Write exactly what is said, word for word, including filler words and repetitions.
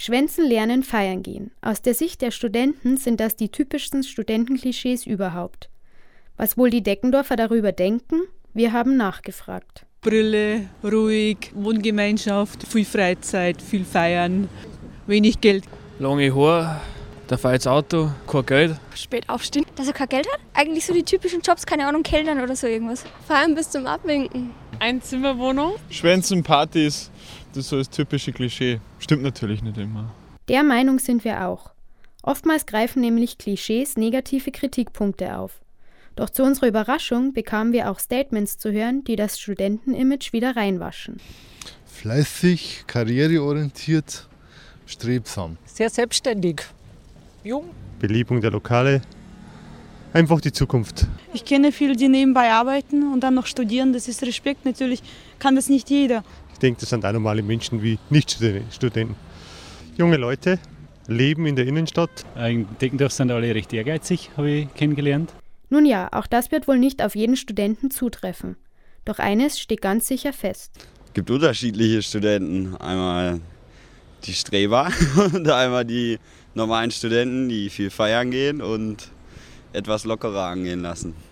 Schwänzen, lernen, feiern gehen. Aus der Sicht der Studenten sind das die typischsten Studentenklischees überhaupt. Was wohl die Deckendorfer darüber denken? Wir haben nachgefragt. Brille, ruhig, Wohngemeinschaft, viel Freizeit, viel Feiern, wenig Geld. Lange Haare, der fährt ins Auto, kein Geld. Spät aufstehen, dass er kein Geld hat. Eigentlich so die typischen Jobs, keine Ahnung, Kellnern oder so irgendwas. Feiern bis zum Abwinken. Einzimmerwohnung. Schwänzen, Partys, das ist so das typische Klischee. Stimmt natürlich nicht immer. Der Meinung sind wir auch. Oftmals greifen nämlich Klischees negative Kritikpunkte auf. Doch zu unserer Überraschung bekamen wir auch Statements zu hören, die das Studentenimage wieder reinwaschen. Fleißig, karriereorientiert, strebsam. Sehr selbstständig, jung. Belebung der Lokale, einfach die Zukunft. Ich kenne viele, die nebenbei arbeiten und dann noch studieren. Das ist Respekt, natürlich kann das nicht jeder. Ich denke, das sind auch normale Menschen wie Nicht-Studenten. Junge Leute leben in der Innenstadt. In Deckendorf sind alle recht ehrgeizig, habe ich kennengelernt. Nun ja, auch das wird wohl nicht auf jeden Studenten zutreffen. Doch eines steht ganz sicher fest. Es gibt unterschiedliche Studenten. Einmal die Streber und einmal die normalen Studenten, die viel feiern gehen und etwas lockerer angehen lassen.